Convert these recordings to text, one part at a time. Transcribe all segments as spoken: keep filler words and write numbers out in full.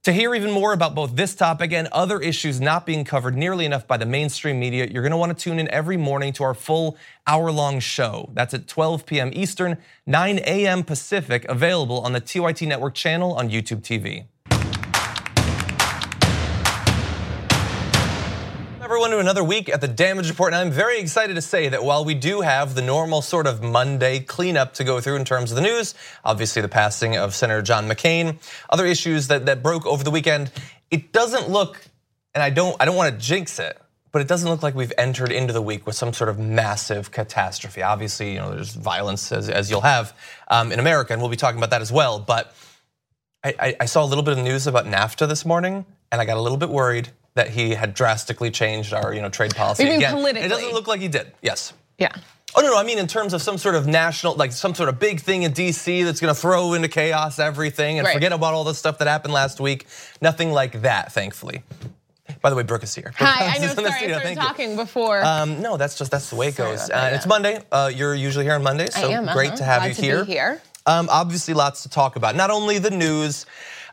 To hear even more about both this topic and other issues not being covered nearly enough by the mainstream media, you're gonna wanna tune in every morning to our full hour-long show. That's at twelve p m Eastern, nine a m Pacific, available on the T Y T Network channel on YouTube T V. Everyone to another week at the Damage Report, and I'm very excited to say that while we do have the normal sort of Monday cleanup to go through in terms of the news, obviously the passing of Senator John McCain, other issues that, that broke over the weekend, it doesn't look, and I don't, I don't want to jinx it, but it doesn't look like we've entered into the week with some sort of massive catastrophe. Obviously, you know, there's violence as, as you'll have um, in America, and we'll be talking about that as well, but I, I, I saw a little bit of news about NAFTA this morning, and I got a little bit worried that he had drastically changed our, you know, trade policy you mean again. Politically? It doesn't look like he did. Yes. Yeah. Oh no, no, I mean in terms of some sort of national, like some sort of big thing in D C that's going to throw into chaos everything and right. forget about all the stuff that happened last week. Nothing like that, thankfully. By the way, Brooke is here. Hi, I know. Sorry, I started talking before. Um, no, that's just that's the way it sorry goes. Uh, it's Monday. Uh, you're usually here on Monday, so I am, uh-huh. great to have Glad you to here. Be here. Um, obviously, lots to talk about. Not only the news.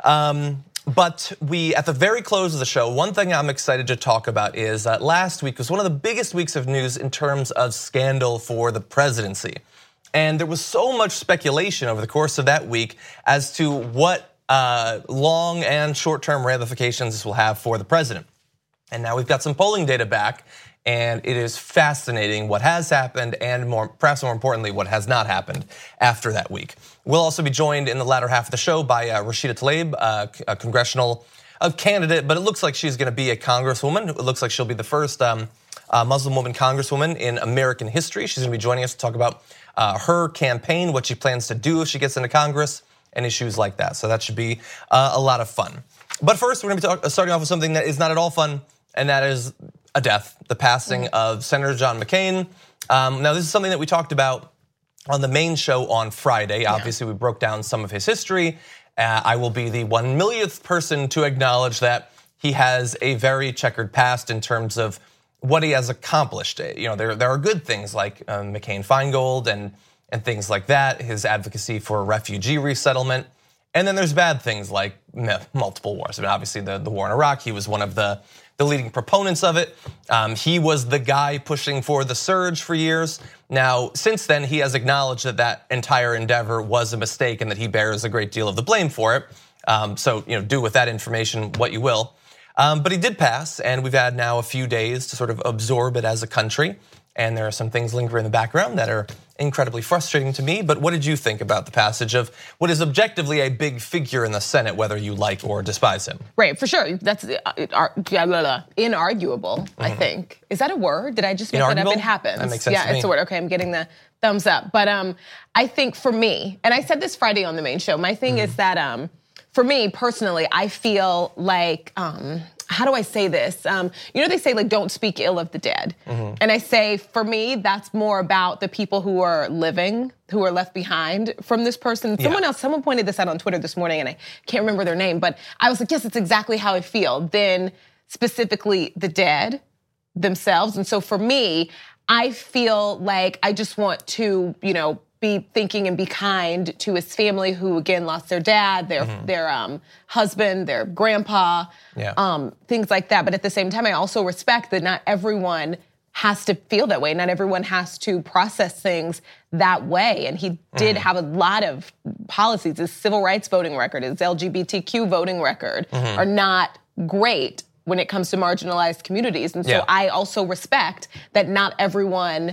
Um, But we, at the very close of the show, one thing I'm excited to talk about is that last week was one of the biggest weeks of news in terms of scandal for the presidency. And there was so much speculation over the course of that week as to what uh, long and short-term ramifications this will have for the president. And now we've got some polling data back, and it is fascinating what has happened and more, perhaps more importantly, what has not happened after that week. We'll also be joined in the latter half of the show by uh, Rashida Tlaib, uh, a congressional uh, candidate, but it looks like she's gonna be a congresswoman. It looks like she'll be the first um, uh, Muslim woman congresswoman in American history. She's gonna be joining us to talk about uh, her campaign, what she plans to do if she gets into Congress, and issues like that. So that should be uh, a lot of fun. But first, we're gonna be talk- starting off with something that is not at all fun, and that is a death, the passing of Senator John McCain. Um, now, this is something that we talked about on the main show on Friday. Yeah. Obviously, we broke down some of his history. Uh, I will be the one millionth person to acknowledge that he has a very checkered past in terms of what he has accomplished. You know, there there are good things like um, McCain-Feingold and and things like that. His advocacy for refugee resettlement. And then there's bad things like multiple wars. I mean, obviously, the, the war in Iraq, he was one of the, the leading proponents of it. Um, he was the guy pushing for the surge for years. Now, since then, he has acknowledged that that entire endeavor was a mistake and that he bears a great deal of the blame for it. Um, so, you know, do with that information what you will. Um, but he did pass, and we've had now a few days to sort of absorb it as a country. And there are some things lingering in the background that are incredibly frustrating to me. But what did you think about the passage of what is objectively a big figure in the Senate, whether you like or despise him? Right, for sure. That's inarguable, mm-hmm. I think. Is that a word? Did I just make that up? It happens. That makes sense yeah, to me. It's a word. Okay, I'm getting the thumbs up. But um, I think for me, and I said this Friday on the main show, my thing mm-hmm. is that um, for me personally, I feel like, um, how do I say this? Um, you know, they say like, don't speak ill of the dead. Mm-hmm. And I say, for me, that's more about the people who are living, who are left behind from this person. Yeah. Someone else, someone pointed this out on Twitter this morning and I can't remember their name, but I was like, yes, it's exactly how I feel. Then specifically the dead themselves. And so for me, I feel like I just want to, you know, be thinking and be kind to his family who again lost their dad, their mm-hmm. their um, husband, their grandpa, yeah. um, things like that. But at the same time, I also respect that not everyone has to feel that way. Not everyone has to process things that way. And he did mm-hmm. have a lot of policies. His civil rights voting record, his L G B T Q voting record mm-hmm. are not great when it comes to marginalized communities. And so yeah. I also respect that not everyone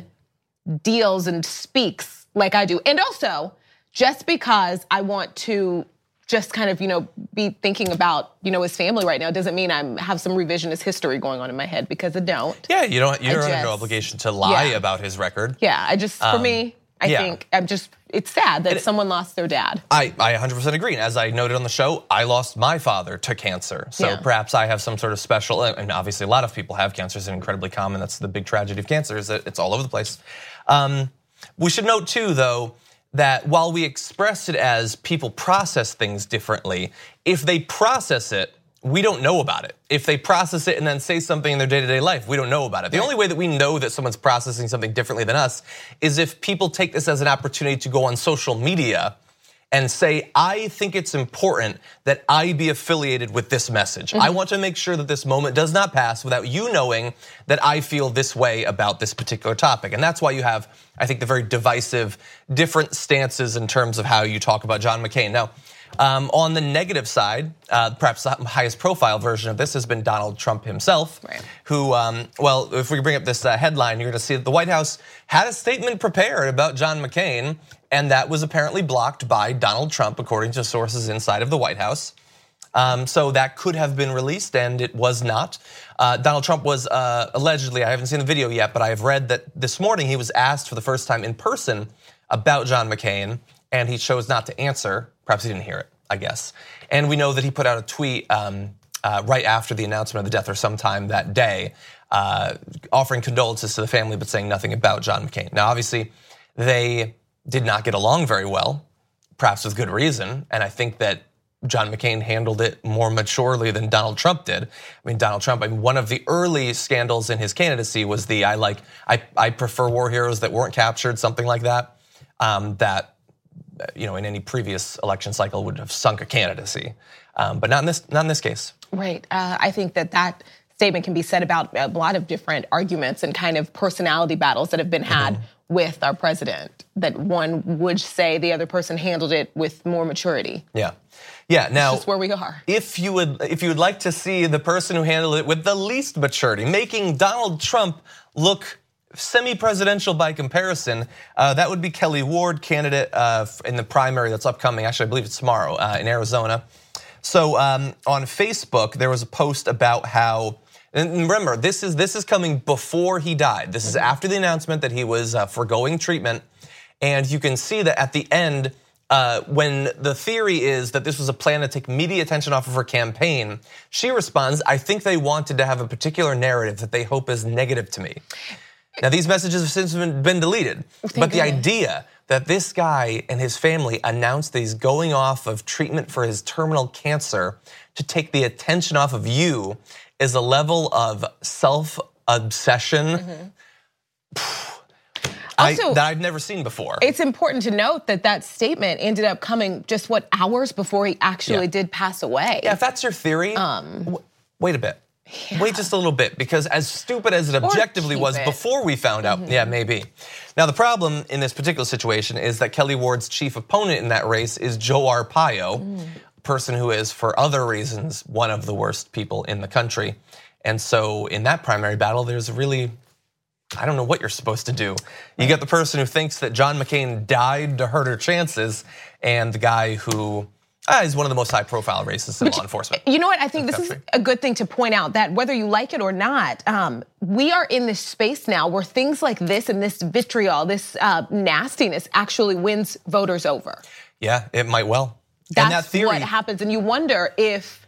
deals and speaks like I do. And also, just because I want to just kind of, you know, be thinking about, you know, his family right now doesn't mean I have some revisionist history going on in my head, because I don't. Yeah, you don't, you don't just, have no obligation to lie yeah. about his record. Yeah, I just, for um, me, I yeah. think I'm just, it's sad that it, someone lost their dad. I, I one hundred percent agree. And as I noted on the show, I lost my father to cancer. So yeah. perhaps I have some sort of special, and obviously a lot of people have cancer. It's incredibly common. That's the big tragedy of cancer, is that it's all over the place. Um, We should note too, though, that while we express it as people process things differently, if they process it, we don't know about it. If they process it and then say something in their day-to-day life, we don't know about it. The only way that we know that someone's processing something differently than us is if people take this as an opportunity to go on social media and say, I think it's important that I be affiliated with this message. Mm-hmm. I want to make sure that this moment does not pass without you knowing that I feel this way about this particular topic. And that's why you have, I think, the very divisive, different stances in terms of how you talk about John McCain. Now, Um, on the negative side, uh, perhaps the highest profile version of this has been Donald Trump himself, right. who, um, well, if we bring up this uh, headline, you're going to see that the White House had a statement prepared about John McCain, and that was apparently blocked by Donald Trump, according to sources inside of the White House. Um, so that could have been released, and it was not. Uh, Donald Trump was uh, allegedly, I haven't seen the video yet, but I have read that this morning he was asked for the first time in person about John McCain, and he chose not to answer. Perhaps he didn't hear it, I guess. And we know that he put out a tweet um, uh, right after the announcement of the death or sometime that day, uh, offering condolences to the family but saying nothing about John McCain. Now, obviously, they did not get along very well, perhaps with good reason. And I think that John McCain handled it more maturely than Donald Trump did. I mean, Donald Trump, I mean, one of the early scandals in his candidacy was the I like, I, I prefer war heroes that weren't captured, something like that, um, that you know, in any previous election cycle would have sunk a candidacy, um, but not in this. Not in this case. Right. Uh, I think that that statement can be said about a lot of different arguments and kind of personality battles that have been had mm-hmm. with our president. That one would say the other person handled it with more maturity. Yeah, yeah. Now, this is where we are. If you would, if you would like to see the person who handled it with the least maturity, making Donald Trump look semi-presidential by comparison, uh, that would be Kelly Ward, candidate uh, in the primary that's upcoming. Actually, I believe it's tomorrow uh, in Arizona. So um, on Facebook, there was a post about how, and remember, this is this is coming before he died. This is after the announcement that he was uh, foregoing treatment, and you can see that at the end, uh, when the theory is that this was a plan to take media attention off of her campaign, she responds, "I think they wanted to have a particular narrative that they hope is negative to me." Now, these messages have since been deleted, Thank but the goodness. idea that this guy and his family announced that he's going off of treatment for his terminal cancer to take the attention off of you is a level of self-obsession mm-hmm. I, also, that I've never seen before. It's important to note that that statement ended up coming just, what, hours before he actually yeah. did pass away. Yeah, if that's your theory, um, wait a bit. Yeah. Wait just a little bit, because as stupid as it objectively was it. before we found out, mm-hmm. yeah, maybe. Now, the problem in this particular situation is that Kelly Ward's chief opponent in that race is Joe Arpaio, mm. a person who is, for other reasons, one of the worst people in the country. And so in that primary battle, there's really, I don't know what you're supposed to do. You get the person who thinks that John McCain died to hurt her chances, and the guy who Uh, he's one of the most high-profile races in law enforcement. You know what? I think this is a good thing to point out, that whether you like it or not, um, we are in this space now where things like this and this vitriol, this uh, nastiness actually wins voters over. Yeah, it might well. That's and that theory, what happens. And you wonder if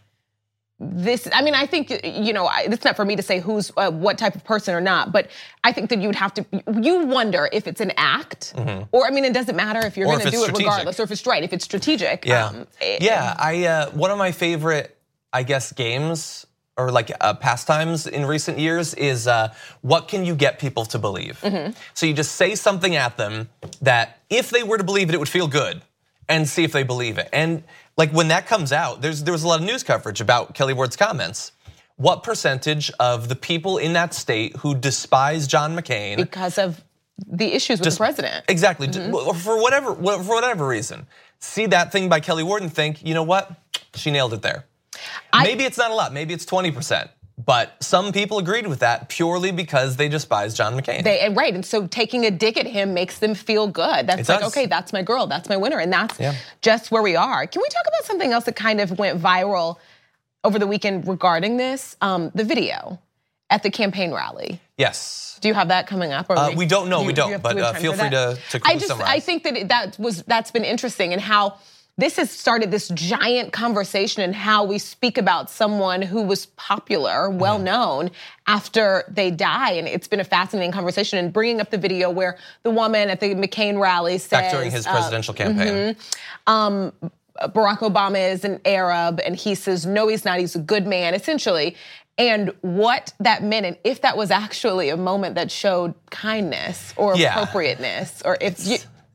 this, I mean, I think, you know, it's not for me to say who's uh, what type of person or not, but I think that you'd have to, you wonder if it's an act, mm-hmm. or, I mean, it doesn't matter if you're going to do it regardless, or if it's right, if it's strategic. Yeah, um, yeah. I uh, one of my favorite, I guess, games or like uh, pastimes in recent years is uh, what can you get people to believe? Mm-hmm. So you just say something at them that if they were to believe it, it would feel good, and see if they believe it. And like when that comes out, there's there was a lot of news coverage about Kelly Ward's comments. What percentage of the people in that state who despise John McCain because of the issues with just, the president, exactly, mm-hmm. for whatever for whatever reason, see that thing by Kelly Ward and think, you know what, she nailed it there. I, maybe it's not a lot, maybe it's twenty percent. But some people agreed with that purely because they despise John McCain. They, right, and so taking a dig at him makes them feel good. That's it like, does. okay, that's my girl, that's my winner, and that's yeah. just where we are. Can we talk about something else that kind of went viral over the weekend regarding this? Um, the video at the campaign rally. Yes. Do you have that coming up? Or uh, we don't know, do, we don't, do but uh, feel free to, to I just, summarize. I think that it, that was, that's been interesting, and how this has started this giant conversation in how we speak about someone who was popular, well-known, after they die. And it's been a fascinating conversation. And bringing up the video where the woman at the McCain rally says— back during his presidential uh, campaign. Mm-hmm, um, Barack Obama is an Arab, and he says, no, he's not, he's a good man, essentially. And what that meant, and if that was actually a moment that showed kindness or yeah. appropriateness, or if you—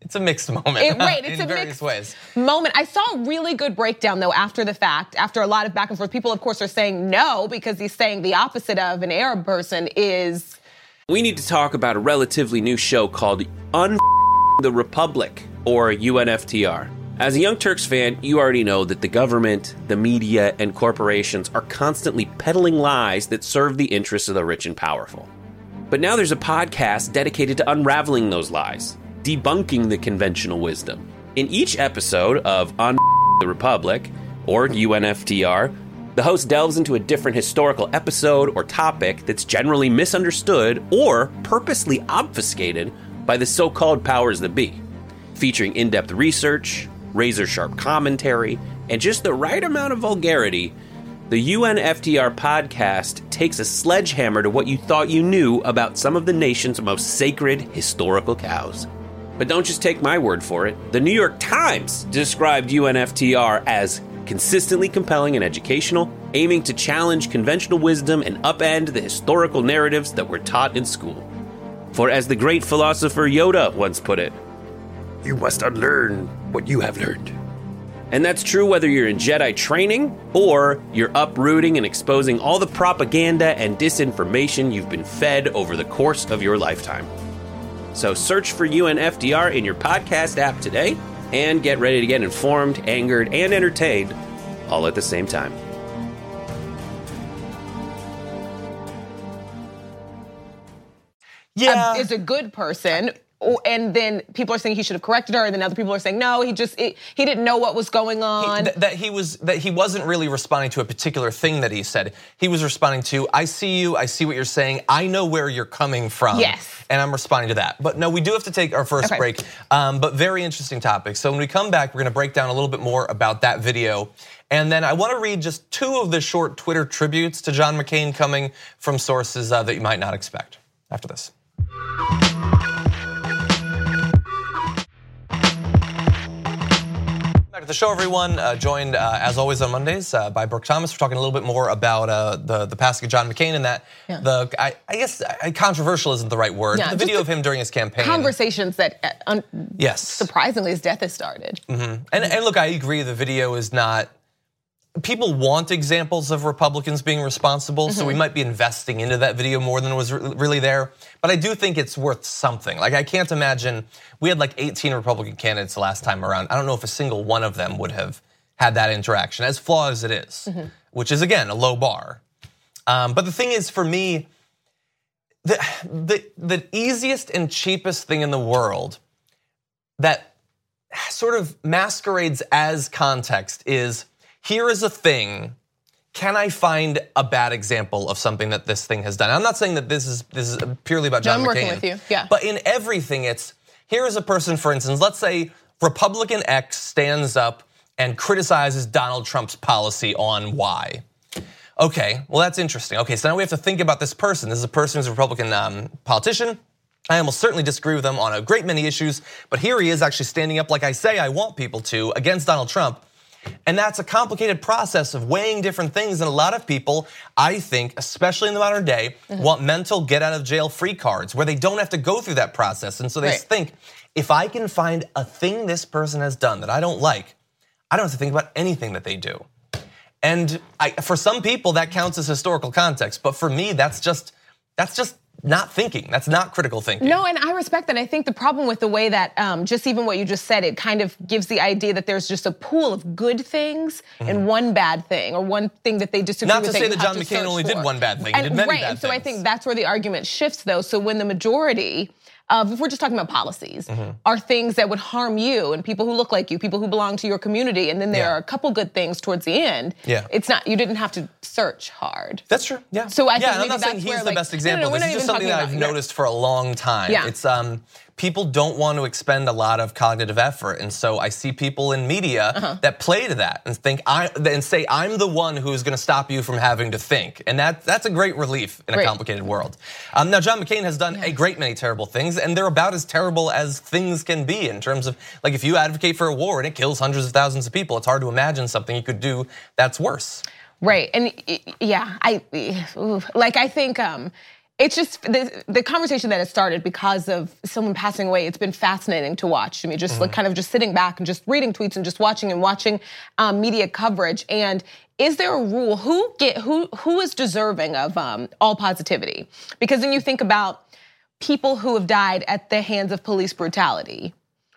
It's a mixed moment. It, right, it's in a various mixed ways. moment. I saw a really good breakdown though after the fact, after a lot of back and forth. People, of course, are saying no because he's saying the opposite of an Arab person is. We need to talk about a relatively new show called Un the Republic, or U N F T R. As a Young Turks fan, you already know that the government, the media, and corporations are constantly peddling lies that serve the interests of the rich and powerful. But now there's a podcast dedicated to unraveling those lies, debunking the conventional wisdom. In each episode of Un the Republic, or U N F T R, the host delves into a different historical episode or topic that's generally misunderstood or purposely obfuscated by the so-called powers that be, featuring in-depth research, razor-sharp commentary, and just the right amount of vulgarity. The U N F T R podcast takes a sledgehammer to what you thought you knew about some of the nation's most sacred historical cows. But don't just take my word for it. The New York Times described U N F T R as consistently compelling and educational, aiming to challenge conventional wisdom and upend the historical narratives that were taught in school. For as the great philosopher Yoda once put it, you must unlearn what you have learned. And that's true whether you're in Jedi training or you're uprooting and exposing all the propaganda and disinformation you've been fed over the course of your lifetime. So search for U N F T R in your podcast app today and get ready to get informed, angered, and entertained all at the same time. Yeah. A, is a good person. And then people are saying he should have corrected her, and then other people are saying no, he just it, he didn't know what was going on. He, th- that he was that he wasn't really responding to a particular thing that he said. He was responding to, I see you, I see what you're saying, I know where you're coming from. Yes. And I'm responding to that. But no, we do have to take our first okay. break. Um, but very interesting topic. So when we come back, we're gonna break down a little bit more about that video. And then I wanna read just two of the short Twitter tributes to John McCain coming from sources uh, that you might not expect after this. Back to the show, everyone. Uh, joined, uh, as always, on Mondays uh, by Brooke Thomas. We're talking a little bit more about uh, the the passing of John McCain and that yeah. the I, I guess uh, controversial isn't the right word. Yeah, the video the of him during his campaign. Conversations that, uh, un- yes, surprisingly, his death has started. Mm-hmm. And and look, I agree. The video is not. People want examples of Republicans being responsible, mm-hmm. so we might be investing into that video more than was re- really there. But I do think it's worth something. Like, I can't imagine, we had like eighteen Republican candidates the last time around. I don't know if a single one of them would have had that interaction, as flawed as it is, mm-hmm. which is, again, a low bar. Um, but the thing is, for me, the, the, the easiest and cheapest thing in the world that sort of masquerades as context is, here is a thing, can I find a bad example of something that this thing has done? I'm not saying that this is this is purely about John I'm McCain. working with you, yeah. But in everything, it's, here is a person, for instance, let's say Republican X stands up and criticizes Donald Trump's policy on Y. Okay, well that's interesting. Okay, so now we have to think about this person. This is a person who's a Republican um, politician. I almost certainly disagree with him on a great many issues, but here he is actually standing up like I say I want people to against Donald Trump. And that's a complicated process of weighing different things. And a lot of people, I think, especially in the modern day, mm-hmm. want mental get out of jail free cards where they don't have to go through that process. And so they right. think, if I can find a thing this person has done that I don't like, I don't have to think about anything that they do. And I, for some people, that counts as historical context. But for me, that's just that's just not thinking. That's not critical thinking. No, and I respect that. I think the problem with the way that, um, just even what you just said, it kind of gives the idea that there's just a pool of good things mm-hmm. and one bad thing, or one thing that they disagree not with. Not to say that John to McCain only for. did one bad thing. And, he did many right, bad and so things. I think that's where the argument shifts, though. So when the majority of, if we're just talking about policies, mm-hmm. are things that would harm you and people who look like you, people who belong to your community, and then there yeah. are a couple good things towards the end. Yeah. It's not, you didn't have to search hard. That's true. Yeah. So I yeah, think and I'm not saying he's where, the like, best example. No, no, no, this is just something that I've noticed for a long time. Yeah. It's um people don't want to expend a lot of cognitive effort, and so I see people in media uh-huh. that play to that and think I and say I'm the one who is going to stop you from having to think, and that that's a great relief in a right. complicated world. Um, now John McCain has done yeah. a great many terrible things, and they're about as terrible as things can be in terms of, like, if you advocate for a war and it kills hundreds of thousands of people, it's hard to imagine something you could do that's worse. Right, and yeah, I like I think. Um, it's just the, the conversation that has started because of someone passing away. It's been fascinating to watch. I mean, just mm-hmm. like kind of just sitting back and just reading tweets and just watching and watching um, media coverage. And is there a rule? Who get who who is deserving of um, all positivity? Because when you think about people who have died at the hands of police brutality,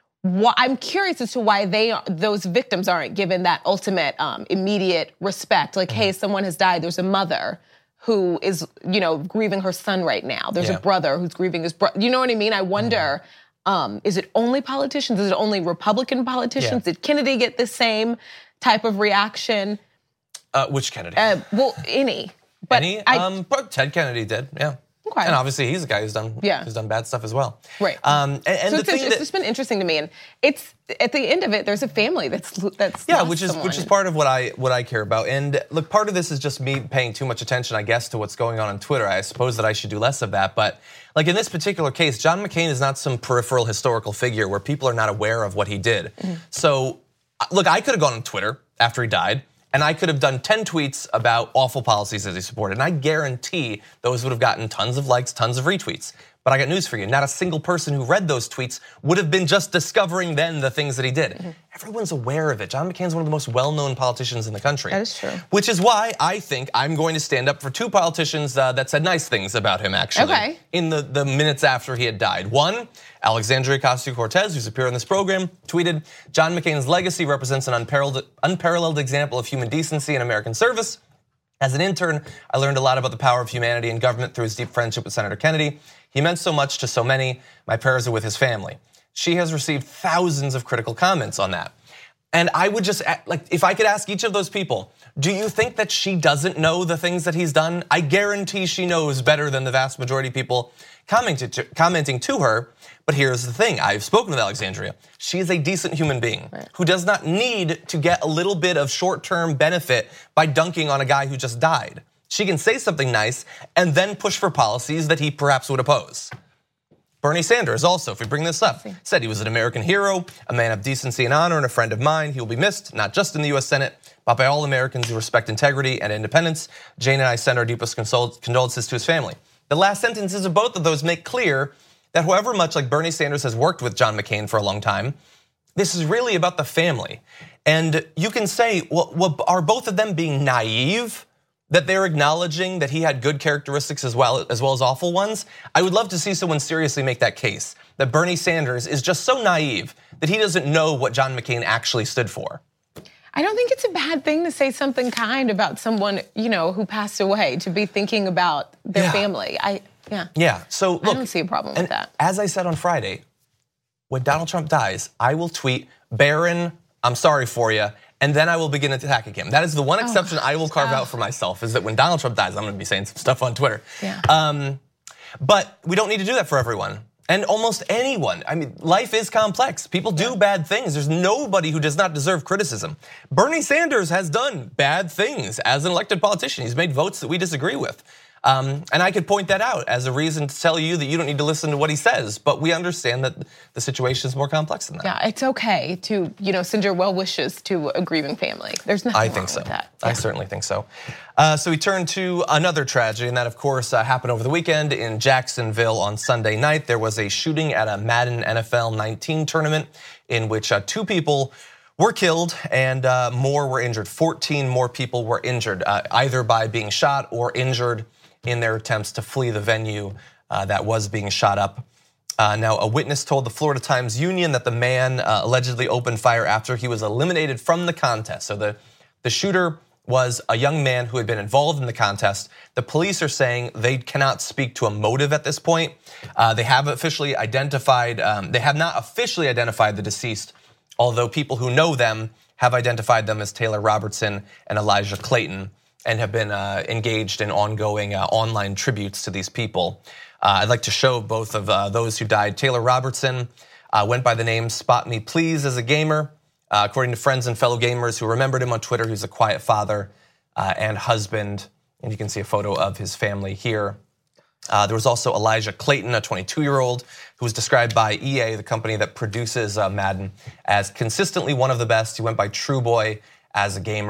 I'm curious as to why they those victims aren't given that ultimate um, immediate respect. Like, mm-hmm. hey, someone has died. There's a mother who is, you know, grieving her son right now. There's yeah. a brother who's grieving his brother. You know what I mean? I wonder, mm-hmm. um, is it only politicians? Is it only Republican politicians? Yeah. Did Kennedy get the same type of reaction? Uh, which Kennedy? Uh, well, any. But any? I, um, Ted Kennedy did, yeah. Okay. And obviously he's a guy who's done yeah. who's done bad stuff as well. Right. Um, and and so the it's, thing it's that, just been interesting to me, and it's at the end of it, there's a family that's that's yeah, lost which is someone. which is part of what I what I care about. And look, part of this is just me paying too much attention, I guess, to what's going on on Twitter. I suppose that I should do less of that. But like in this particular case, John McCain is not some peripheral historical figure where people are not aware of what he did. Mm-hmm. So look, I could have gone on Twitter after he died, and I could have done ten tweets about awful policies that he supported. And I guarantee those would have gotten tons of likes, tons of retweets. But I got news for you. Not a single person who read those tweets would have been just discovering then the things that he did. Mm-hmm. Everyone's aware of it. John McCain's one of the most well-known politicians in the country. That is true. Which is why I think I'm going to stand up for two politicians uh, that said nice things about him, actually, okay. in the, the minutes after he had died. One, Alexandria Ocasio-Cortez, who's appeared on this program, tweeted, John McCain's legacy represents an unparalleled, unparalleled example of human decency and American service. As an intern, I learned a lot about the power of humanity and government through his deep friendship with Senator Kennedy. He meant so much to so many. My prayers are with his family. She has received thousands of critical comments on that. And I would just, like, if I could ask each of those people, do you think that she doesn't know the things that he's done? I guarantee she knows better than the vast majority of people commenting to, commenting to her. But here's the thing, I've spoken with Alexandria. She is a decent human being right. who does not need to get a little bit of short-term benefit by dunking on a guy who just died. She can say something nice and then push for policies that he perhaps would oppose. Bernie Sanders also, if we bring this up, said he was an American hero, a man of decency and honor, and a friend of mine. He will be missed, not just in the U S Senate, but by all Americans who respect integrity and independence. Jane and I send our deepest condolences to his family. The last sentences of both of those make clear that however much like Bernie Sanders has worked with John McCain for a long time, this is really about the family. And you can say, well, well are both of them being naive? That they're acknowledging that he had good characteristics as well as well as awful ones? I would love to see someone seriously make that case. That Bernie Sanders is just so naive that he doesn't know what John McCain actually stood for. I don't think it's a bad thing to say something kind about someone, you know, who passed away, to be thinking about their yeah. family. I yeah. Yeah. So look, I don't see a problem with that. As I said on Friday, when Donald Trump dies, I will tweet, Barron, I'm sorry for you. And then I will begin attacking him. That is the one exception oh, I will carve oh. out for myself, is that when Donald Trump dies, I'm gonna be saying some stuff on Twitter. Yeah. Um, but we don't need to do that for everyone. And almost anyone. I mean, life is complex. People do yeah. bad things. There's nobody who does not deserve criticism. Bernie Sanders has done bad things as an elected politician. He's made votes that we disagree with. Um, and I could point that out as a reason to tell you that you don't need to listen to what he says, but we understand that the situation is more complex than that. Yeah, it's okay to, you know, send your well wishes to a grieving family. There's nothing I wrong think so. with that. I yeah. certainly think so. Uh, so we turn to another tragedy, and that, of course, uh, happened over the weekend in Jacksonville on Sunday night. There was a shooting at a Madden N F L nineteen tournament in which uh, two people were killed and uh, more were injured. fourteen more people were injured, uh, either by being shot or injured in their attempts to flee the venue uh, that was being shot up. Uh, now, a witness told the Florida Times-Union that the man uh, allegedly opened fire after he was eliminated from the contest. So the, the shooter was a young man who had been involved in the contest. The police are saying they cannot speak to a motive at this point. Uh, they have officially identified, um, they have not officially identified the deceased, although people who know them have identified them as Taylor Robertson and Elijah Clayton, and have been uh, engaged in ongoing uh, online tributes to these people. Uh, I'd like to show both of uh, those who died. Taylor Robertson uh, went by the name Spot Me Please as a gamer. Uh, according to friends and fellow gamers who remembered him on Twitter, he's a quiet father uh, and husband. And you can see a photo of his family here. Uh, there was also Elijah Clayton, a twenty-two-year-old, who was described by E A, the company that produces uh, Madden, as consistently one of the best. He went by True Boy as a gamer.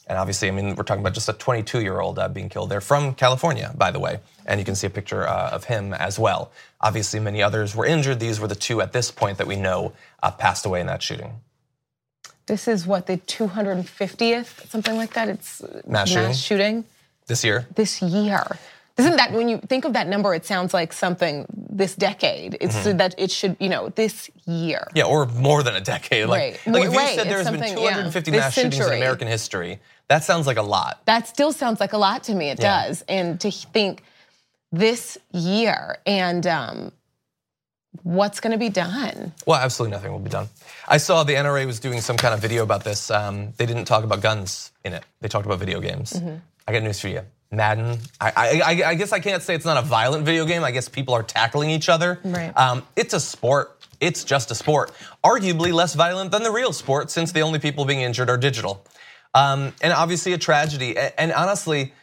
And obviously, I mean, we're talking about just a twenty-two-year-old uh, being killed there from California, by the way. And you can see a picture uh, of him as well. Obviously, many others were injured. These were the two at this point that we know uh, passed away in that shooting. This is what, the two hundred fiftieth, something like that? It's mass shooting? Mass shooting. This year? This year. Isn't that, when you think of that number, it sounds like something this decade. It's mm-hmm. that it should, you know, this year. Yeah, or more than a decade. Like, right. like if you right. said there's been two hundred fifty yeah, mass shootings in American history, that sounds like a lot. That still sounds like a lot to me, it yeah. does. And to think this year and um, what's gonna be done? Well, absolutely nothing will be done. I saw the N R A was doing some kind of video about this. Um, they didn't talk about guns in it. They talked about video games. Mm-hmm. I got news for you. Madden, I, I, I guess I can't say it's not a violent video game. I guess people are tackling each other. Right. Um, it's a sport. It's just a sport. Arguably less violent than the real sport, since the only people being injured are digital. Um, and obviously a tragedy. And, and honestly,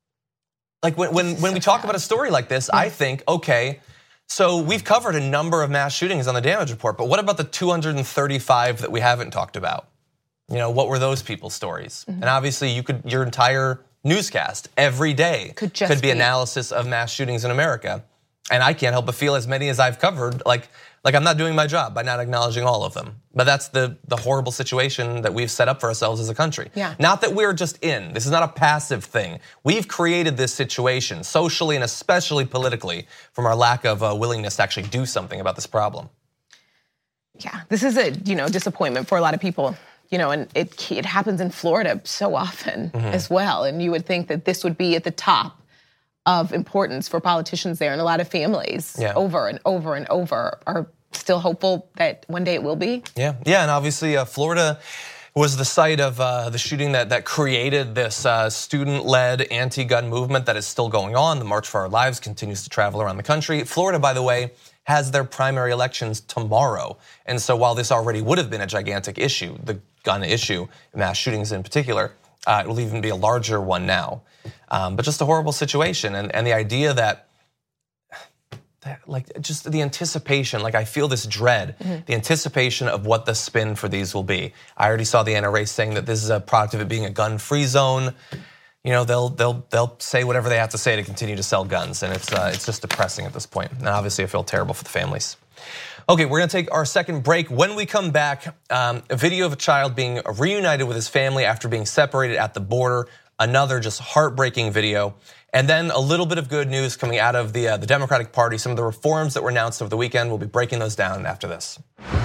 like when when, when we talk about a story like this, yeah. I think, okay, so we've covered a number of mass shootings on the damage report, but what about the two hundred thirty-five that we haven't talked about? You know, what were those people's stories? Mm-hmm. And obviously, you could your entire newscast every day could, just could be, be analysis of mass shootings in America. And I can't help but feel, as many as I've covered, like like I'm not doing my job by not acknowledging all of them. But that's the the horrible situation that we've set up for ourselves as a country. Yeah. Not that we're just in. This is not a passive thing. We've created this situation socially and especially politically from our lack of uh, willingness to actually do something about this problem. Yeah, this is a you know disappointment for a lot of people. You know, and it it happens in Florida so often mm-hmm. as well. And you would think that this would be at the top of importance for politicians there, and a lot of families yeah. over and over and over are still hopeful that one day it will be. Yeah, yeah, and obviously uh, Florida was the site of uh, the shooting that that created this uh, student-led anti-gun movement that is still going on. The March for Our Lives continues to travel around the country. Florida, by the way, has their primary elections tomorrow. And so while this already would have been a gigantic issue, the gun issue, mass shootings in particular, uh, it will even be a larger one now. Um, but just a horrible situation. And, and the idea that, that, like just the anticipation, like I feel this dread, mm-hmm. the anticipation of what the spin for these will be. I already saw the N R A saying that this is a product of it being a gun-free zone. You know, they'll they'll they'll say whatever they have to say to continue to sell guns, and it's uh, it's just depressing at this point. And obviously, I feel terrible for the families. Okay, we're gonna take our second break. When we come back, um, a video of a child being reunited with his family after being separated at the border. Another just heartbreaking video, and then a little bit of good news coming out of the uh, the Democratic Party. Some of the reforms that were announced over the weekend. We'll be breaking those down after this.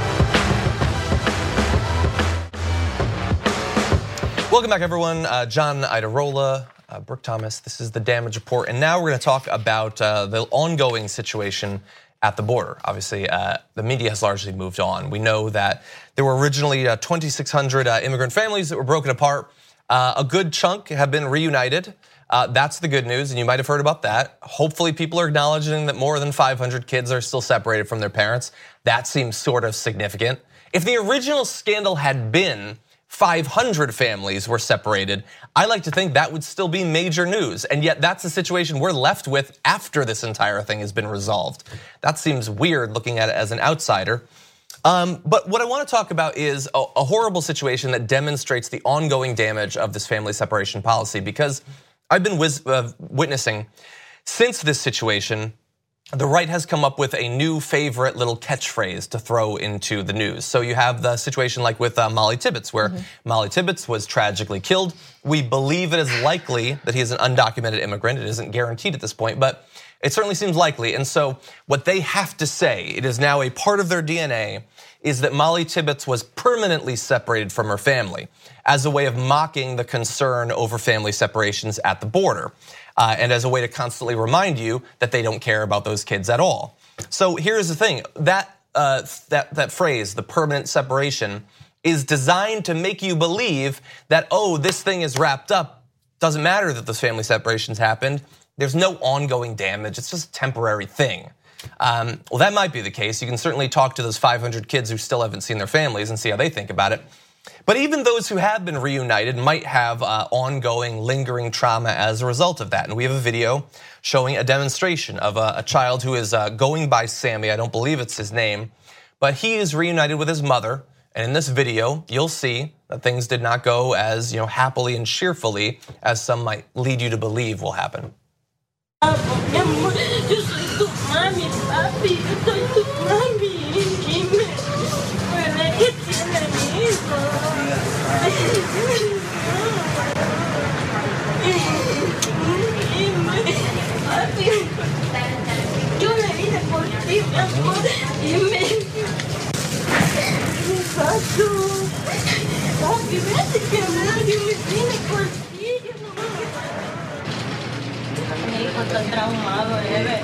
Welcome back, everyone. Uh, John Iadarola, uh, Brooke Thomas. This is the Damage Report, and now we're going to talk about uh, the ongoing situation at the border. Obviously, uh, the media has largely moved on. We know that there were originally uh, twenty-six hundred uh, immigrant families that were broken apart. Uh, a good chunk have been reunited. Uh, that's the good news, and you might have heard about that. Hopefully, people are acknowledging that more than five hundred kids are still separated from their parents. That seems sort of significant. If the original scandal had been five hundred families were separated, I like to think that would still be major news. And yet that's the situation we're left with after this entire thing has been resolved. That seems weird looking at it as an outsider. Um, but what I want to talk about is a, a horrible situation that demonstrates the ongoing damage of this family separation policy, because I've been wiz- uh, witnessing since this situation, the right has come up with a new favorite little catchphrase to throw into the news. So you have the situation like with uh, Molly Tibbetts, where mm-hmm. Molly Tibbetts was tragically killed. We believe it is likely that he is an undocumented immigrant. It isn't guaranteed at this point, but it certainly seems likely. And so what they have to say, it is now a part of their D N A, is that Molly Tibbetts was permanently separated from her family as a way of mocking the concern over family separations at the border. Uh, and as a way to constantly remind you that they don't care about those kids at all. So here's the thing, that uh, that that phrase, the permanent separation, is designed to make you believe that, oh, this thing is wrapped up. Doesn't matter that those family separations happened. There's no ongoing damage. It's just a temporary thing. Um, well, that might be the case. You can certainly talk to those five hundred kids who still haven't seen their families and see how they think about it. But even those who have been reunited might have uh, ongoing, lingering trauma as a result of that. And we have a video showing a demonstration of a, a child who is uh, going by Sammy. I don't believe it's his name, but he is reunited with his mother. And in this video, you'll see that things did not go as, you know, happily and cheerfully as some might lead you to believe will happen. Yo le vine por ti, mi amor, y me... Paso. Papi, vete que hablar, yo me vine por ti, yo no me... Mi hijo está traumado, Eve.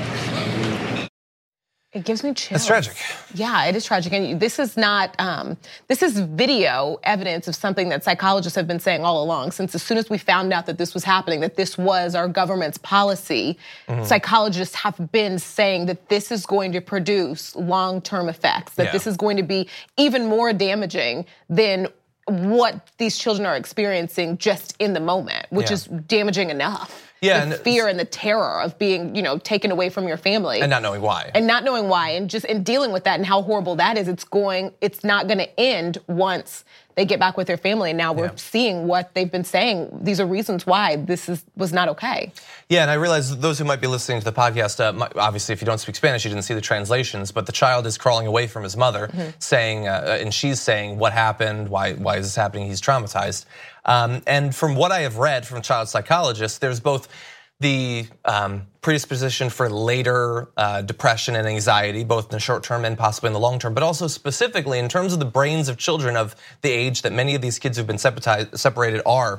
It gives me chills. It's tragic. Yeah, it is tragic. And this is not, um, this is video evidence of something that psychologists have been saying all along. Since as soon as we found out that this was happening, that this was our government's policy, mm-hmm. psychologists have been saying that this is going to produce long-term effects, that yeah. this is going to be even more damaging than what these children are experiencing just in the moment, which yeah. is damaging enough. Yeah, the fear and the terror of being, you know, taken away from your family. And not knowing why. And not knowing why, and just in dealing with that and how horrible that is, it's going, it's not gonna end once they get back with their family. And now we're yeah. seeing what they've been saying. These are reasons why this is was not okay. Yeah, and I realize those who might be listening to the podcast, uh, obviously if you don't speak Spanish, you didn't see the translations, but the child is crawling away from his mother, mm-hmm. saying, uh, and she's saying, what happened, why, why is this happening, he's traumatized. Um, and from what I have read from child psychologists, there's both the um, predisposition for later uh, depression and anxiety, both in the short term and possibly in the long term, but also specifically in terms of the brains of children of the age that many of these kids who've been separated are.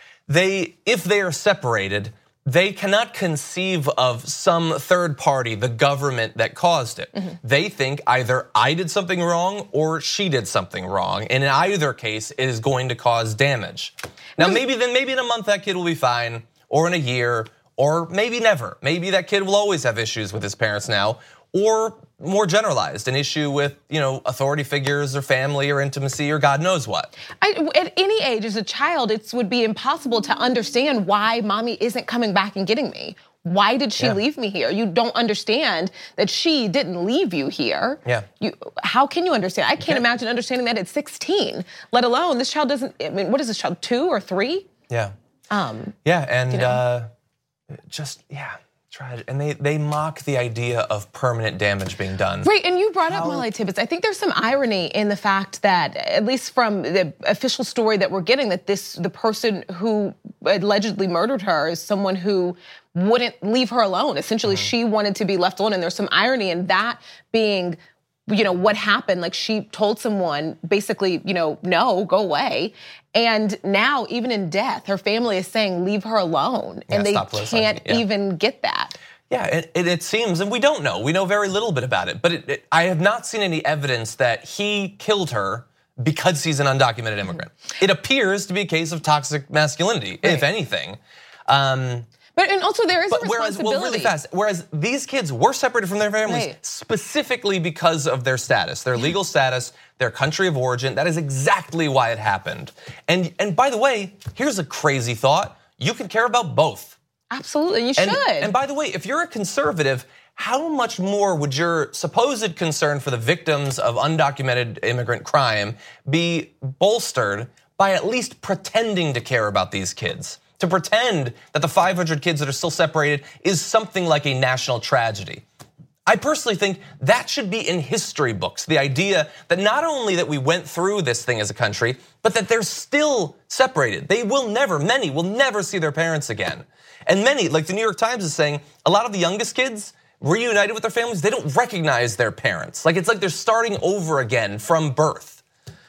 They, if they are separated, they cannot conceive of some third party, the government, that caused it. Mm-hmm. They think either I did something wrong or she did something wrong. And in either case, it is going to cause damage. Now, maybe then, maybe in a month that kid will be fine, or in a year, or maybe never. Maybe that kid will always have issues with his parents now, or more generalized, an issue with, you know, authority figures or family or intimacy or God knows what. I, at any age, as a child, it would be impossible to understand why mommy isn't coming back and getting me. Why did she yeah. leave me here? You don't understand that she didn't leave you here. Yeah. You, how can you understand? I can't okay. imagine understanding that at sixteen, let alone this child doesn't, I mean, what is this child, two or three? Yeah. Um, yeah, and you know? uh, just, yeah. Tragic. And they, they mock the idea of permanent damage being done. Right, and you brought How? up Molly Tibbetts. I think there's some irony in the fact that, at least from the official story that we're getting, that this the person who allegedly murdered her is someone who wouldn't leave her alone. Essentially, mm-hmm. she wanted to be left alone, and there's some irony in that being, you know, what happened. Like, she told someone, basically, you know, no, go away. And now, even in death, her family is saying, leave her alone. Yeah, and they can't yeah. even get that. Yeah, it, it, it seems, and we don't know. We know very little bit about it. But it, it, I have not seen any evidence that he killed her because he's an undocumented immigrant. Mm-hmm. It appears to be a case of toxic masculinity, right. if anything. Um, But and also there is but a whereas, responsibility. well, really fast. Whereas these kids were separated from their families right. specifically because of their status, their legal status, their country of origin. That is exactly why it happened. And and by the way, here's a crazy thought: you can care about both. Absolutely, you and, should. And by the way, if you're a conservative, how much more would your supposed concern for the victims of undocumented immigrant crime be bolstered by at least pretending to care about these kids? To pretend that the five hundred kids that are still separated is something like a national tragedy. I personally think that should be in history books. The idea that not only that we went through this thing as a country, but that they're still separated. They will never, many will never see their parents again. And many, like the New York Times is saying, a lot of the youngest kids reunited with their families, they don't recognize their parents. Like it's like they're starting over again from birth.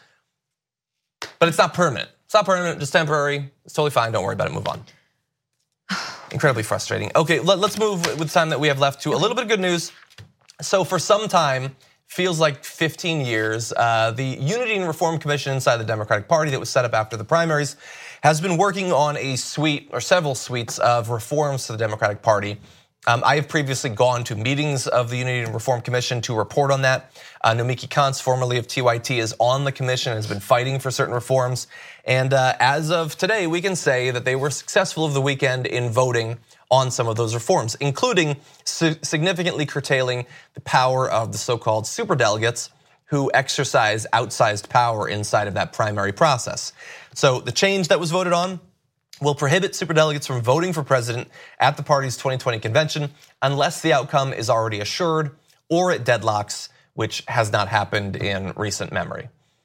But it's not permanent. It's not permanent, just temporary. It's totally fine, don't worry about it, move on. Incredibly frustrating. Okay, let's move with the time that we have left to a little bit of good news. So for some time, feels like fifteen years, uh, the Unity and Reform Commission inside the Democratic Party that was set up after the primaries has been working on a suite or several suites of reforms to the Democratic Party. Um, I have previously gone to meetings of the Unity and Reform Commission to report on that. Uh, Nomiki Konst, formerly of T Y T, is on the commission and has been fighting for certain reforms. And uh, as of today, we can say that they were successful over the weekend in voting on some of those reforms, including significantly curtailing the power of the so-called superdelegates, who exercise outsized power inside of that primary process. So the change that was voted on will prohibit superdelegates from voting for president at the party's twenty twenty convention unless the outcome is already assured or it deadlocks, which has not happened in recent memory.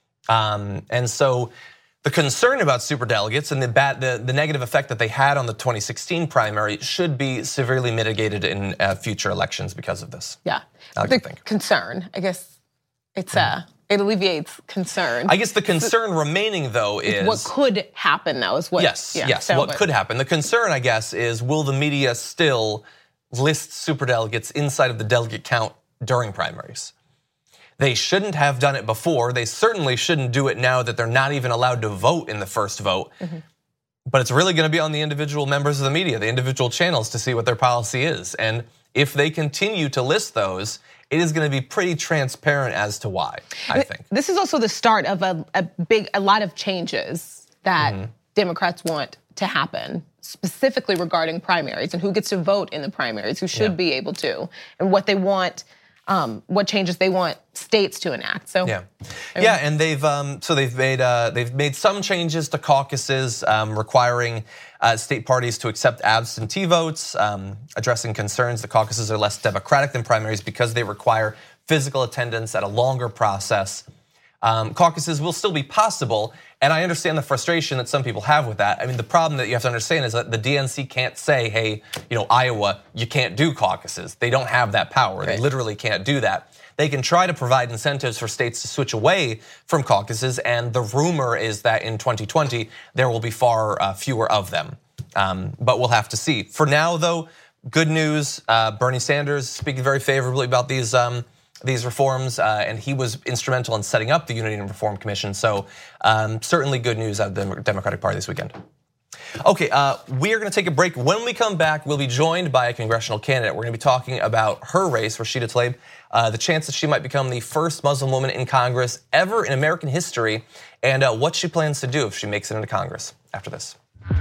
Um, and so the concern about superdelegates and the, bad, the, the negative effect that they had on the twenty sixteen primary should be severely mitigated in uh, future elections because of this. Yeah, I like the to think. concern, I guess it's uh, it alleviates concern. I guess the concern remaining though is what could happen though is what. Yes, yeah, yes, so, what but, could happen. The concern, I guess, is will the media still list superdelegates inside of the delegate count during primaries? They shouldn't have done it before. They certainly shouldn't do it now that they're not even allowed to vote in the first vote. Mm-hmm. But it's really gonna be on the individual members of the media, the individual channels, to see what their policy is. And if they continue to list those, it is gonna be pretty transparent as to why, I think. This is also the start of a, a big, a lot of changes that mm-hmm. Democrats want to happen, specifically regarding primaries and who gets to vote in the primaries, who should yeah. be able to, and what they want, um, what changes they want states to enact. So yeah, I mean, yeah, and they've um, so they've made uh, they've made some changes to caucuses, um, requiring uh, state parties to accept absentee votes, um, addressing concerns the caucuses are less democratic than primaries because they require physical attendance at a longer process. Um, caucuses will still be possible, and I understand the frustration that some people have with that. I mean, the problem that you have to understand is that the D N C can't say, hey, you know, Iowa, you can't do caucuses. They don't have that power. Right. They literally can't do that. They can try to provide incentives for states to switch away from caucuses, and the rumor is that in twenty twenty, there will be far uh, fewer of them. Um, but we'll have to see. For now, though, good news. Uh, Bernie Sanders speaking very favorably about these um, these reforms, uh, and he was instrumental in setting up the Unity and Reform Commission. So um, certainly good news out of the Democratic Party this weekend. Okay, uh, we are going to take a break. When we come back, we'll be joined by a congressional candidate. We're going to be talking about her race, Rashida Tlaib, uh, the chance that she might become the first Muslim woman in Congress ever in American history, and uh, what she plans to do if she makes it into Congress after this.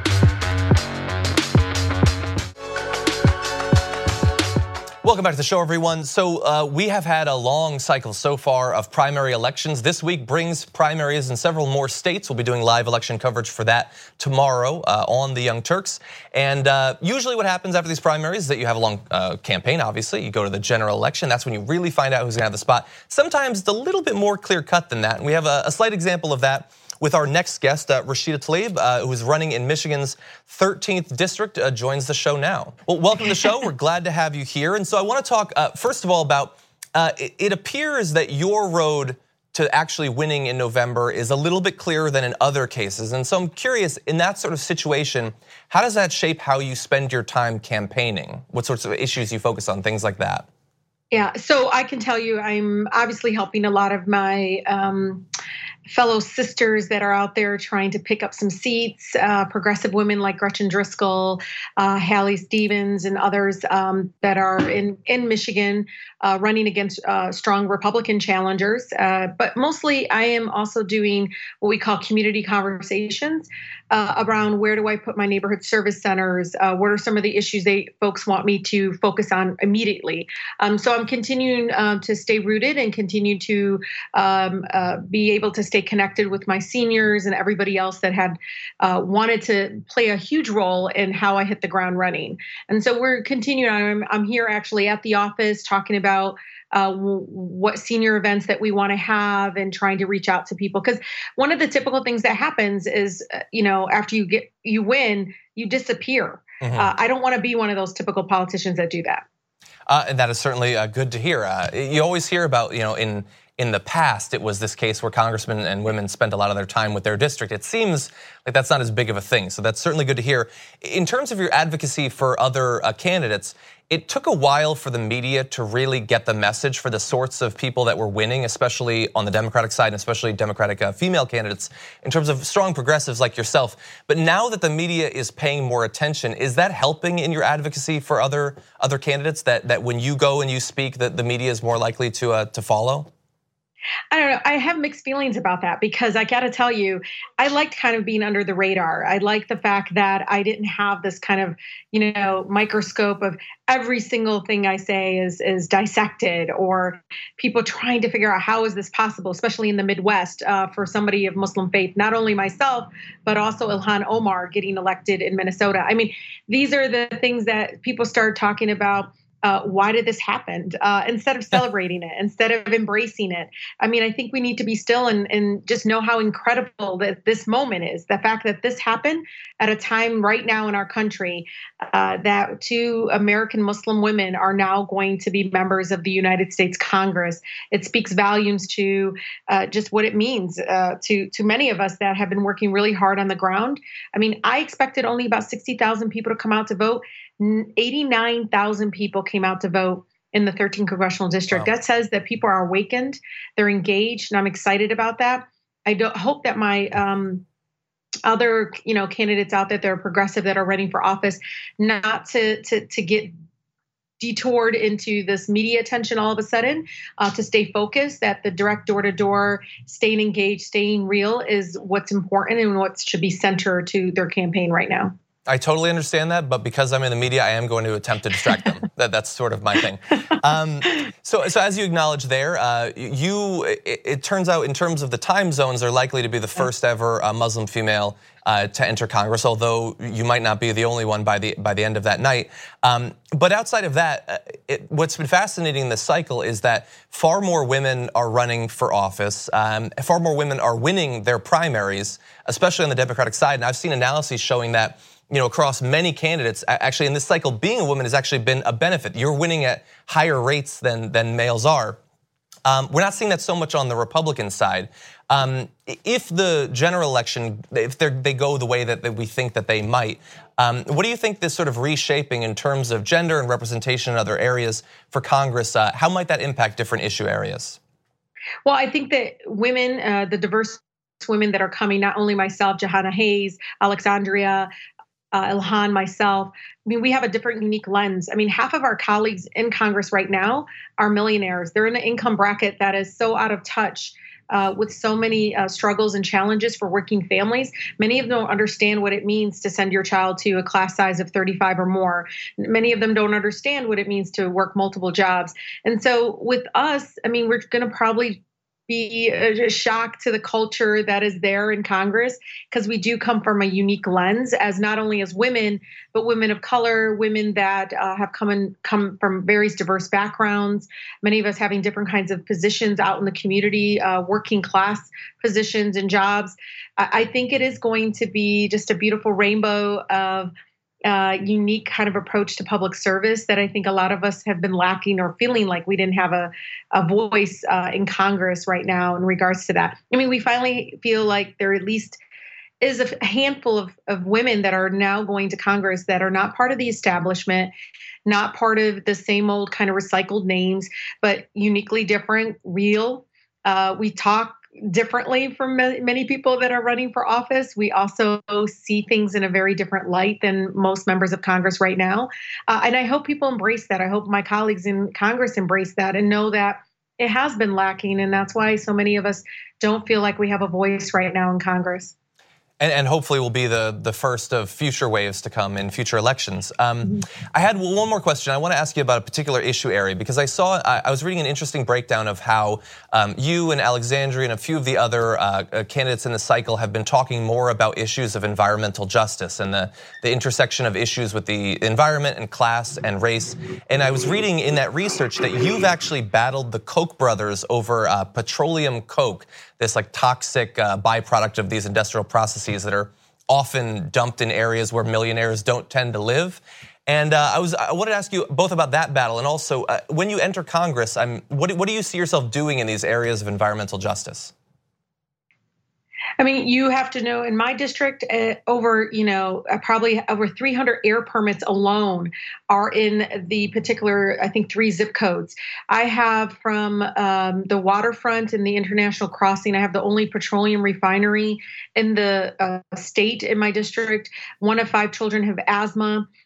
Welcome back to the show, everyone. So uh, we have had a long cycle so far of primary elections. This week brings primaries in several more states. We'll be doing live election coverage for that tomorrow uh, on the Young Turks. And uh, usually what happens after these primaries is that you have a long uh, campaign, obviously. You go to the general election. That's when you really find out who's gonna have the spot. Sometimes it's a little bit more clear cut than that. And we have a, a slight example of that with our next guest, uh, Rashida Tlaib, uh, who is running in Michigan's thirteenth district, uh, joins the show now. Well, welcome to the show. We're glad to have you here. And so I want to talk, uh, first of all, about, uh, it, it appears that your road to actually winning in November is a little bit clearer than in other cases. And so I'm curious, in that sort of situation, how does that shape how you spend your time campaigning? What sorts of issues you focus on, things like that? Yeah, so I can tell you I'm obviously helping a lot of my um, fellow sisters that are out there trying to pick up some seats, uh, progressive women like Gretchen Driscoll, uh, Hallie Stevens, and others um, that are in, in Michigan uh, running against uh, strong Republican challengers. Uh, but mostly I am also doing what we call community conversations uh, around where do I put my neighborhood service centers, uh, what are some of the issues they folks want me to focus on immediately. Um, so I'm continuing uh, to stay rooted and continue to um, uh, be able to stay connected with my seniors and everybody else that had uh, wanted to play a huge role in how I hit the ground running. And so we're continuing. I'm, I'm here actually at the office talking about uh, what senior events that we want to have and trying to reach out to people. Because one of the typical things that happens is, you know, after you get you win, you disappear. Mm-hmm. Uh, I don't want to be one of those typical politicians that do that. Uh, and that is certainly uh, good to hear. Uh, you always hear about, you know, in in the past, it was this case where congressmen and women spent a lot of their time with their district. It seems like that's not as big of a thing, so that's certainly good to hear. In terms of your advocacy for other uh, candidates, it took a while for the media to really get the message for the sorts of people that were winning, especially on the Democratic side, and especially Democratic uh, female candidates, in terms of strong progressives like yourself. But now that the media is paying more attention, is that helping in your advocacy for other other candidates, that that when you go and you speak, that the media is more likely to uh, to follow? I don't know. I have mixed feelings about that because I got to tell you, I liked kind of being under the radar. I liked the fact that I didn't have this kind of, you know, microscope of every single thing I say is is dissected, or people trying to figure out how is this possible, especially in the Midwest, uh, for somebody of Muslim faith. Not only myself, but also Ilhan Omar getting elected in Minnesota. I mean, these are the things that people start talking about. Uh, why did this happen? Uh, instead of celebrating it, instead of embracing it. I mean, I think we need to be still and, and just know how incredible that this moment is. The fact that this happened at a time right now in our country, uh, that two American Muslim women are now going to be members of the United States Congress. It speaks volumes to uh, just what it means uh, to, to many of us that have been working really hard on the ground. I mean, I expected only about sixty thousand people to come out to vote. eighty-nine thousand people came out to vote in the thirteenth congressional district. Wow. That says that people are awakened, they're engaged, and I'm excited about that. I don't hope that my um, other, you know, candidates out there that are progressive that are running for office, not to to to get detoured into this media attention all of a sudden, uh, to stay focused, that the direct door-to-door, staying engaged, staying real is what's important and what should be center to their campaign right now. I totally understand that, but because I'm in the media, I am going to attempt to distract them. that, that's sort of my thing. Um, so, so as you acknowledge there, uh, you it, it turns out in terms of the time zones, are likely to be the first ever uh, Muslim female uh, to enter Congress. Although you might not be the only one by the by the end of that night. Um, but outside of that, it, what's been fascinating in this cycle is that far more women are running for office. Um, far more women are winning their primaries, especially on the Democratic side. And I've seen analyses showing that, you know, across many candidates, actually in this cycle, being a woman has actually been a benefit. You're winning at higher rates than than males are. Um, we're not seeing that so much on the Republican side. Um, if the general election, if they go the way that, that we think that they might, um, what do you think this sort of reshaping in terms of gender and representation in other areas for Congress, uh, how might that impact different issue areas? Well, I think that women, uh, the diverse women that are coming, not only myself, Jahana Hayes, Alexandria, Uh, Ilhan, myself, I mean, we have a different, unique lens. I mean, half of our colleagues in Congress right now are millionaires. They're in an income bracket that is so out of touch uh, with so many uh, struggles and challenges for working families. Many of them don't understand what it means to send your child to a class size of thirty-five or more. Many of them don't understand what it means to work multiple jobs. And so with us, I mean, we're going to probably be a shock to the culture that is there in Congress, because we do come from a unique lens as not only as women, but women of color, women that uh, have come and come from various diverse backgrounds. Many of us having different kinds of positions out in the community, uh, working class positions and jobs. I, I think it is going to be just a beautiful rainbow of Uh, unique kind of approach to public service that I think a lot of us have been lacking or feeling like we didn't have a, a voice uh, in Congress right now in regards to that. I mean, we finally feel like there at least is a handful of, of women that are now going to Congress that are not part of the establishment, not part of the same old kind of recycled names, but uniquely different, real. Uh, we talk differently from many people that are running for office. We also see things in a very different light than most members of Congress right now. Uh, and I hope people embrace that. I hope my colleagues in Congress embrace that and know that it has been lacking. And that's why so many of us don't feel like we have a voice right now in Congress. And, and hopefully will be the, the first of future waves to come in future elections. Um, mm-hmm. I had one more question. I want to ask you about a particular issue area, because I saw, I, I was reading an interesting breakdown of how um, you and Alexandria and a few of the other uh, candidates in the cycle have been talking more about issues of environmental justice and the, the intersection of issues with the environment and class and race. And I was reading in that research that you've actually battled the Koch brothers over uh, petroleum coke, this like toxic uh, byproduct of these industrial processes that are often dumped in areas where millionaires don't tend to live. And uh, I was I wanted to ask you both about that battle, and also uh, when you enter Congress, I'm, what, what do you see yourself doing in these areas of environmental justice? I mean, you have to know in my district, uh, over, you know, uh, probably over three hundred air permits alone are in the particular, I think, three zip codes. I have from um, the waterfront and the International Crossing, I have the only petroleum refinery in the uh, state in my district. One of five children have asthma.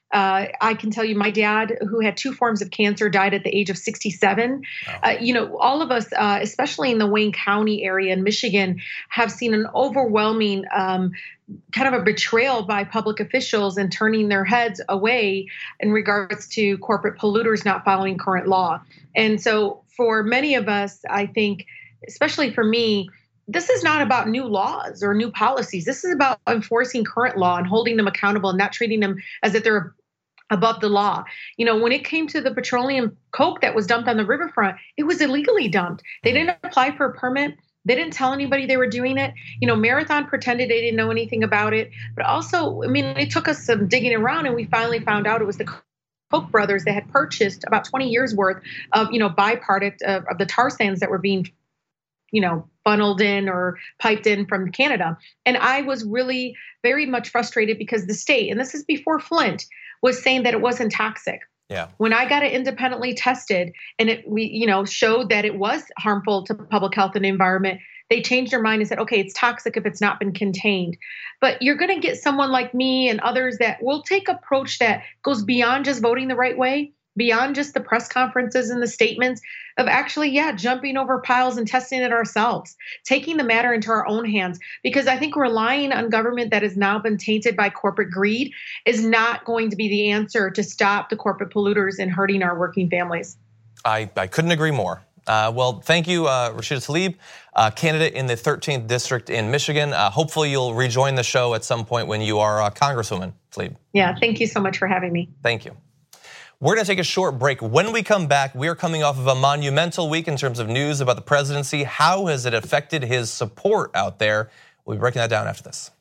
Uh, I can tell you, my dad, who had two forms of cancer, died at the age of sixty-seven. Wow. Uh, you know, all of us, uh, especially in the Wayne County area in Michigan, have seen an overwhelming um, kind of a betrayal by public officials and turning their heads away in regards to corporate polluters not following current law. And so for many of us, I think, especially for me, this is not about new laws or new policies. This is about enforcing current law and holding them accountable and not treating them as if they're above the law. You know, when it came to the petroleum coke that was dumped on the riverfront, it was illegally dumped. They didn't apply for a permit. They didn't tell anybody they were doing it. You know, Marathon pretended they didn't know anything about it. But also, I mean, it took us some digging around and we finally found out it was the Koch brothers that had purchased about twenty years worth of, you know, byproduct of, of the tar sands that were being, you know, funneled in or piped in from Canada. And I was really very much frustrated because the state, and this is before Flint, was saying that it wasn't toxic. Yeah. When I got it independently tested and it we you know showed that it was harmful to public health and the environment, they changed their mind and said, okay, it's toxic if it's not been contained. But you're going to get someone like me and others that will take an approach that goes beyond just voting the right way, beyond just the press conferences and the statements of actually, yeah, jumping over piles and testing it ourselves, taking the matter into our own hands. Because I think relying on government that has now been tainted by corporate greed is not going to be the answer to stop the corporate polluters and hurting our working families. I, I couldn't agree more. Uh, well, thank you, uh, Rashida Tlaib, uh, candidate in the thirteenth district in Michigan. Uh, hopefully you'll rejoin the show at some point when you are uh, Congresswoman Tlaib. Yeah, thank you so much for having me. Thank you. We're going to take a short break. When we come back, we are coming off of a monumental week in terms of news about the presidency. How has it affected his support out there? We'll be breaking that down after this.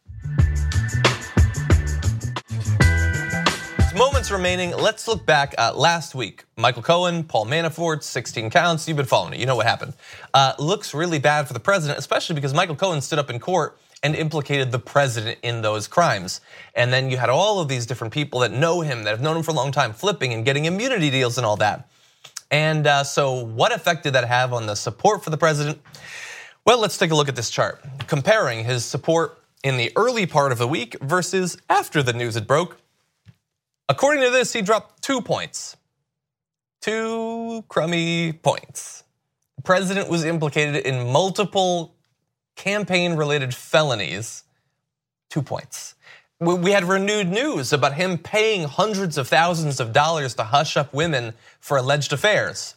There's moments remaining. Let's look back at last week. Michael Cohen, Paul Manafort, sixteen counts. You've been following it. You know what happened. Uh, looks really bad for the president, especially because Michael Cohen stood up in court and implicated the president in those crimes. And then you had all of these different people that know him, that have known him for a long time, flipping and getting immunity deals and all that. And uh, so what effect did that have on the support for the president? Well, let's take a look at this chart, comparing his support in the early part of the week versus after the news had broke. According to this, he dropped two points. Two crummy points. The president was implicated in multiple campaign-related felonies, two points. We had renewed news about him paying hundreds of thousands of dollars to hush up women for alleged affairs.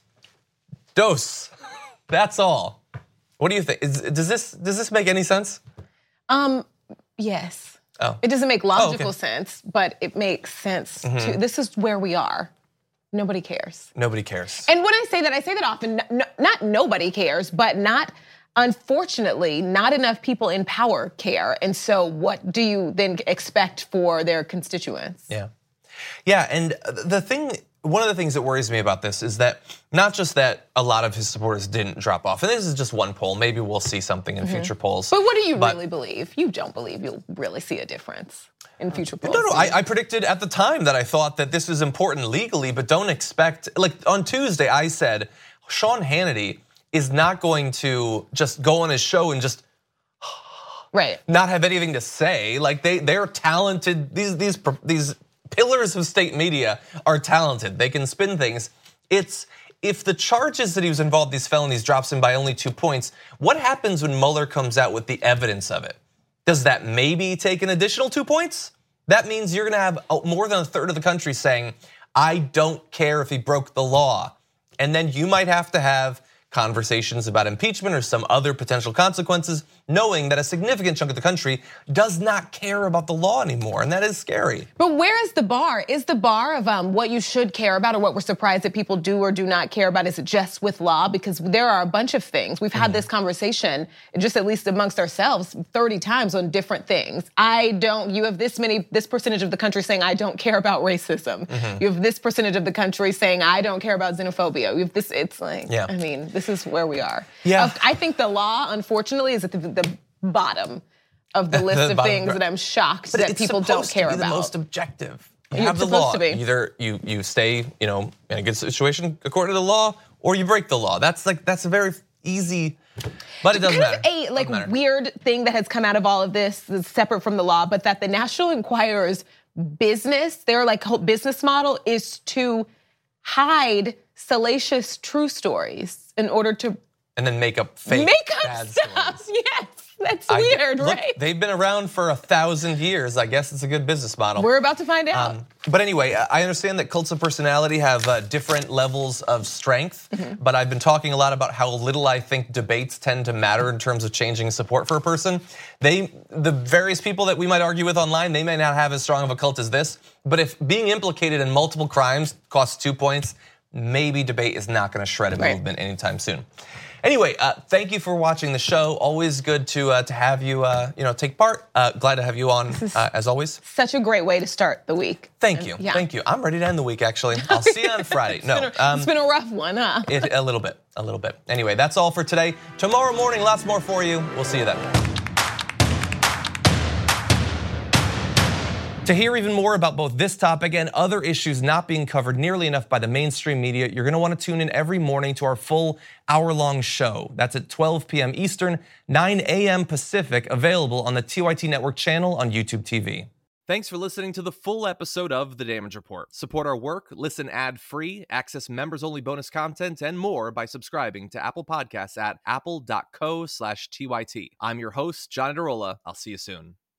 Dose. That's all. What do you think? Is, does this does this make any sense? Um, yes. Oh. It doesn't make logical oh, okay. sense, but it makes sense Mm-hmm. too. This is where we are. Nobody cares. Nobody cares. And when I say that, I say that often. No, not nobody cares, but not. Unfortunately, not enough people in power care. And so what do you then expect for their constituents? Yeah. Yeah, and the thing, one of the things that worries me about this is that not just that a lot of his supporters didn't drop off, and this is just one poll, maybe we'll see something in mm-hmm. future polls. But what do you but, really believe? You don't believe you'll really see a difference in future polls? No, no, I, I predicted at the time that I thought that this was important legally, but don't expect, like on Tuesday I said, Sean Hannity is not going to just go on his show and just right. not have anything to say. Like they, they're talented. These, these, these pillars of state media are talented. They can spin things. It's if the charges that he was involved in these felonies drops him by only two points. What happens when Mueller comes out with the evidence of it? Does that maybe take an additional two points? That means you're going to have more than a third of the country saying, "I don't care if he broke the law," and then you might have to have conversations about impeachment or some other potential consequences, knowing that a significant chunk of the country does not care about the law anymore, and that is scary. But where is the bar? Is the bar of um, what you should care about or what we're surprised that people do or do not care about, is it just with law? Because there are a bunch of things. We've had mm-hmm. this conversation, just at least amongst ourselves, thirty times on different things. I don't, you have this many, this percentage of the country saying, I don't care about racism. Mm-hmm. You have this percentage of the country saying, I don't care about xenophobia. You have this, it's like, yeah. I mean, this is where we are. Yeah. I think the law, unfortunately, is at the, the bottom of the list the of bottom, things right. that I'm shocked but that people don't care to be about. The most objective. You You're have the law. To be. Either you you stay, you know, in a good situation according to the law, or you break the law. That's like that's a very easy. But it doesn't kind matter. Of a like weird thing that has come out of all of this, that's separate from the law, but that the National Enquirer's business, their like whole business model is to hide salacious true stories in order to and then make up fake make up bad stuff. stories. Yes, that's I- weird, look, right? They've been around for a thousand years. I guess it's a good business model. We're about to find out. Um, but anyway, I understand that cults of personality have uh, different levels of strength, Mm-hmm. but I've been talking a lot about how little I think debates tend to matter in terms of changing support for a person. They, the various people that we might argue with online, they may not have as strong of a cult as this, but if being implicated in multiple crimes costs two points, maybe debate is not going to shred a Right. movement anytime soon. Anyway, uh, thank you for watching the show. Always good to uh, to have you, uh, you know, take part. Uh, glad to have you on uh, as always. Such a great way to start the week. Thank you, Yeah. thank you. I'm ready to end the week. Actually, I'll see you on Friday. No, um, It's been a rough one, huh? it, a little bit, a little bit. Anyway, that's all for today. Tomorrow morning, lots more for you. We'll see you then. To hear even more about both this topic and other issues not being covered nearly enough by the mainstream media, you're going to want to tune in every morning to our full hour-long show. That's at twelve p.m. Eastern, nine a.m. Pacific, available on the T Y T Network channel on YouTube T V. Thanks for listening to the full episode of The Damage Report. Support our work, listen ad-free, access members-only bonus content, and more by subscribing to Apple Podcasts at apple dot co slash T Y T. I'm your host, John Adarola. I'll see you soon.